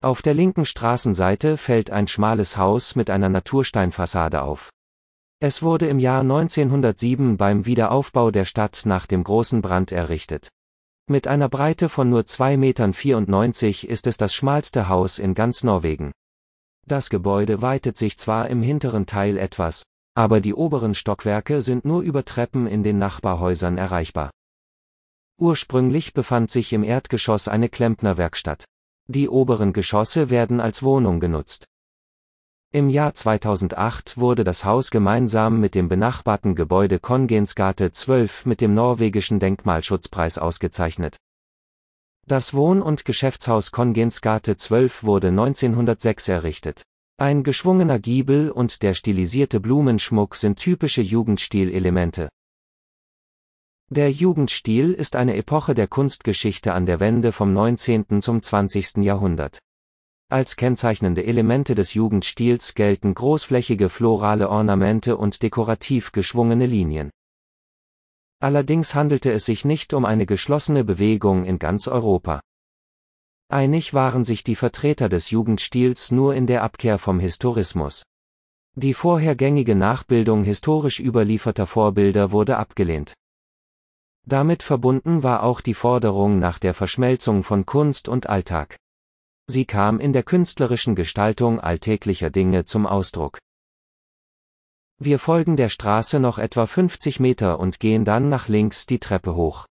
Auf der linken Straßenseite fällt ein schmales Haus mit einer Natursteinfassade auf. Es wurde im Jahr 1907 beim Wiederaufbau der Stadt nach dem großen Brand errichtet. Mit einer Breite von nur 2,94 Metern ist es das schmalste Haus in ganz Norwegen. Das Gebäude weitet sich zwar im hinteren Teil etwas, aber die oberen Stockwerke sind nur über Treppen in den Nachbarhäusern erreichbar. Ursprünglich befand sich im Erdgeschoss eine Klempnerwerkstatt. Die oberen Geschosse werden als Wohnung genutzt. Im Jahr 2008 wurde das Haus gemeinsam mit dem benachbarten Gebäude Kongens gate 12 mit dem norwegischen Denkmalschutzpreis ausgezeichnet. Das Wohn- und Geschäftshaus Kongens gate 12 wurde 1906 errichtet. Ein geschwungener Giebel und der stilisierte Blumenschmuck sind typische Jugendstil-Elemente. Der Jugendstil ist eine Epoche der Kunstgeschichte an der Wende vom 19. zum 20. Jahrhundert. Als kennzeichnende Elemente des Jugendstils gelten großflächige florale Ornamente und dekorativ geschwungene Linien. Allerdings handelte es sich nicht um eine geschlossene Bewegung in ganz Europa. Einig waren sich die Vertreter des Jugendstils nur in der Abkehr vom Historismus. Die vorhergängige Nachbildung historisch überlieferter Vorbilder wurde abgelehnt. Damit verbunden war auch die Forderung nach der Verschmelzung von Kunst und Alltag. Sie kam in der künstlerischen Gestaltung alltäglicher Dinge zum Ausdruck. Wir folgen der Straße noch etwa 50 Meter und gehen dann nach links die Treppe hoch.